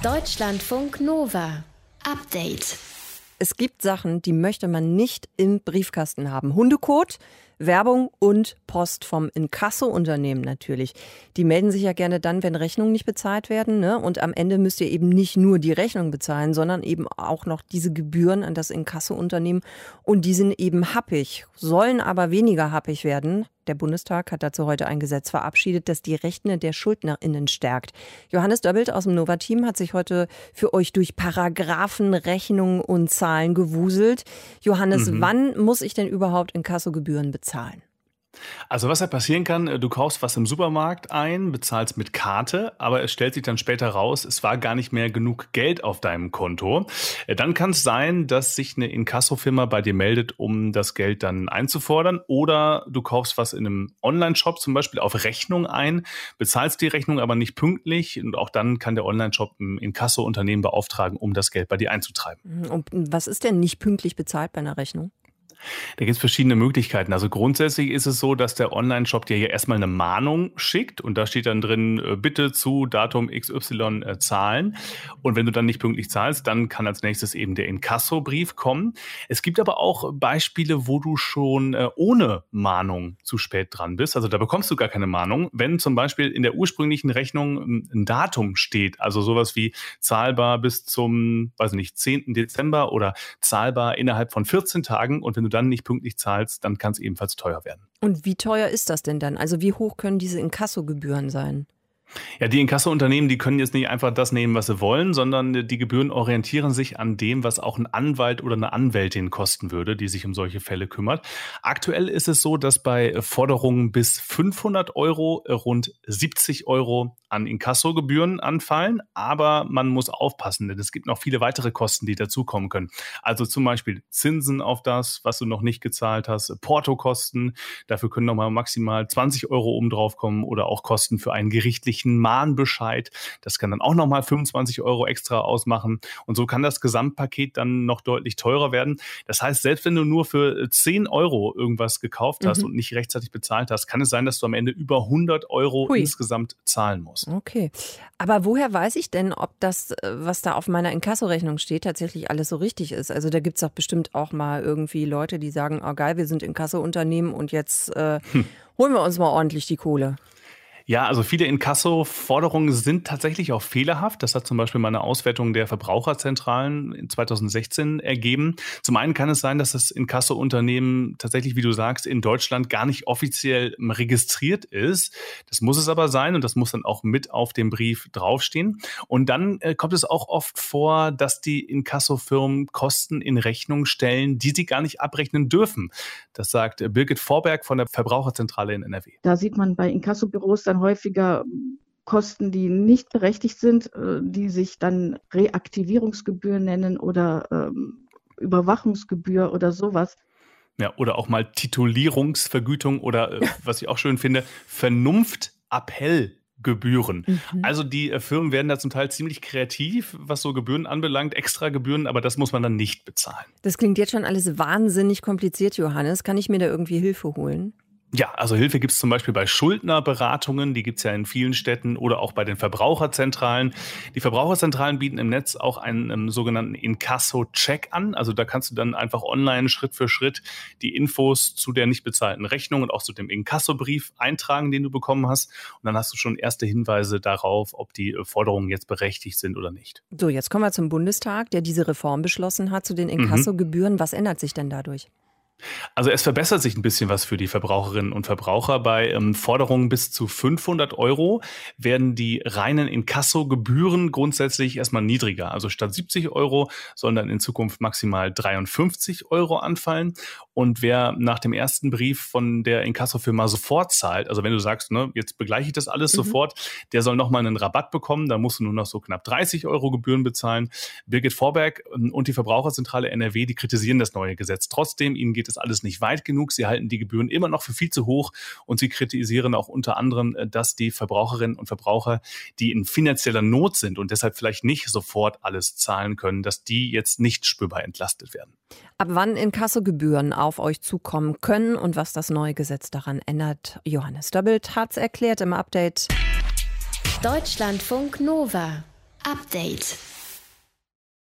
Deutschlandfunk Nova. Update. Es gibt Sachen, die möchte man nicht im Briefkasten haben. Hundekot, Werbung und Post vom Inkasso-Unternehmen natürlich. Die melden sich ja gerne dann, wenn Rechnungen nicht bezahlt werden, ne? Und am Ende müsst ihr eben nicht nur die Rechnung bezahlen, sondern eben auch noch diese Gebühren an das Inkasso-Unternehmen. Und die sind eben happig, sollen aber weniger happig werden. Der Bundestag hat dazu heute ein Gesetz verabschiedet, das die Rechte der SchuldnerInnen stärkt. Johannes Döbbelt aus dem Nova-Team hat sich heute für euch durch Paragraphen, Rechnungen und Zahlen gewuselt. Johannes, wann muss ich denn überhaupt Inkassogebühren bezahlen? Also was ja passieren kann, du kaufst was im Supermarkt ein, bezahlst mit Karte, aber es stellt sich dann später raus, es war gar nicht mehr genug Geld auf deinem Konto. Dann kann es sein, dass sich eine Inkassofirma bei dir meldet, um das Geld dann einzufordern. Oder du kaufst was in einem Online-Shop zum Beispiel auf Rechnung ein, bezahlst die Rechnung aber nicht pünktlich. Und auch dann kann der Online-Shop ein Inkasso-Unternehmen beauftragen, um das Geld bei dir einzutreiben. Und was ist denn nicht pünktlich bezahlt bei einer Rechnung? Da gibt es verschiedene Möglichkeiten. Also grundsätzlich ist es so, dass der Online-Shop dir ja erstmal eine Mahnung schickt und da steht dann drin, bitte zu Datum XY zahlen. Und wenn du dann nicht pünktlich zahlst, dann kann als nächstes eben der Inkassobrief kommen. Es gibt aber auch Beispiele, wo du schon ohne Mahnung zu spät dran bist. Also da bekommst du gar keine Mahnung. Wenn zum Beispiel in der ursprünglichen Rechnung ein Datum steht, also sowas wie zahlbar bis zum, 10. Dezember oder zahlbar innerhalb von 14 Tagen und wenn du dann nicht pünktlich zahlst, dann kann es ebenfalls teuer werden. Und wie teuer ist das denn dann? Also wie hoch können diese Inkassogebühren sein? Ja, die Inkasso-Unternehmen, die können jetzt nicht einfach das nehmen, was sie wollen, sondern die Gebühren orientieren sich an dem, was auch ein Anwalt oder eine Anwältin kosten würde, die sich um solche Fälle kümmert. Aktuell ist es so, dass bei Forderungen bis 500 Euro rund 70 Euro an Inkassogebühren anfallen, aber man muss aufpassen, denn es gibt noch viele weitere Kosten, die dazukommen können. Also zum Beispiel Zinsen auf das, was du noch nicht gezahlt hast, Portokosten, dafür können nochmal maximal 20 Euro oben drauf kommen oder auch Kosten für einen gerichtlichen Mahnbescheid. Das kann dann auch nochmal 25 Euro extra ausmachen. Und so kann das Gesamtpaket dann noch deutlich teurer werden. Das heißt, selbst wenn du nur für 10 Euro irgendwas gekauft hast und nicht rechtzeitig bezahlt hast, kann es sein, dass du am Ende über 100 Euro insgesamt zahlen musst. Okay. Aber woher weiß ich denn, ob das, was da auf meiner Inkassorechnung steht, tatsächlich alles so richtig ist? Also da gibt es doch bestimmt auch mal irgendwie Leute, die sagen, oh geil, wir sind Inkasso-Unternehmen und jetzt holen wir uns mal ordentlich die Kohle. Ja, also viele Inkasso-Forderungen sind tatsächlich auch fehlerhaft. Das hat zum Beispiel mal eine Auswertung der Verbraucherzentralen in 2016 ergeben. Zum einen kann es sein, dass das Inkasso-Unternehmen tatsächlich, wie du sagst, in Deutschland gar nicht offiziell registriert ist. Das muss es aber sein und das muss dann auch mit auf dem Brief draufstehen. Und dann kommt es auch oft vor, dass die Inkasso-Firmen Kosten in Rechnung stellen, die sie gar nicht abrechnen dürfen. Das sagt Birgit Vorberg von der Verbraucherzentrale in NRW. Da sieht man bei Inkassobüros dann häufiger Kosten, die nicht berechtigt sind, die sich dann Reaktivierungsgebühr nennen oder Überwachungsgebühr oder sowas. Ja, oder auch mal Titulierungsvergütung oder, was ich auch schön finde, Vernunftappellgebühren. Also die Firmen werden da zum Teil ziemlich kreativ, was so Gebühren anbelangt, extra Gebühren, aber das muss man dann nicht bezahlen. Das klingt jetzt schon alles wahnsinnig kompliziert, Johannes. Kann ich mir da irgendwie Hilfe holen? Ja, also Hilfe gibt es zum Beispiel bei Schuldnerberatungen, die gibt es ja in vielen Städten oder auch bei den Verbraucherzentralen. Die Verbraucherzentralen bieten im Netz auch einen sogenannten Inkasso-Check an. Also da kannst du dann einfach online Schritt für Schritt die Infos zu der nicht bezahlten Rechnung und auch zu dem Inkassobrief eintragen, den du bekommen hast. Und dann hast du schon erste Hinweise darauf, ob die Forderungen jetzt berechtigt sind oder nicht. So, jetzt kommen wir zum Bundestag, der diese Reform beschlossen hat zu den Inkassogebühren. Was ändert sich denn dadurch? Also es verbessert sich ein bisschen was für die Verbraucherinnen und Verbraucher. Bei Forderungen bis zu 500 Euro werden die reinen Inkassogebühren grundsätzlich erstmal niedriger. Also statt 70 Euro sollen dann in Zukunft maximal 53 Euro anfallen. Und wer nach dem ersten Brief von der Inkassofirma sofort zahlt, also wenn du sagst, ne, jetzt begleiche ich das alles sofort, der soll nochmal einen Rabatt bekommen. Da musst du nur noch so knapp 30 Euro Gebühren bezahlen. Birgit Vorberg und die Verbraucherzentrale NRW, die kritisieren das neue Gesetz. Trotzdem, ihnen geht es alles nicht weit genug. Sie halten die Gebühren immer noch für viel zu hoch und sie kritisieren auch unter anderem, dass die Verbraucherinnen und Verbraucher, die in finanzieller Not sind und deshalb vielleicht nicht sofort alles zahlen können, dass die jetzt nicht spürbar entlastet werden. Ab wann Inkassogebühren auf euch zukommen können und was das neue Gesetz daran ändert, Johannes Döbbelt hat's erklärt im Update. Deutschlandfunk Nova. Update.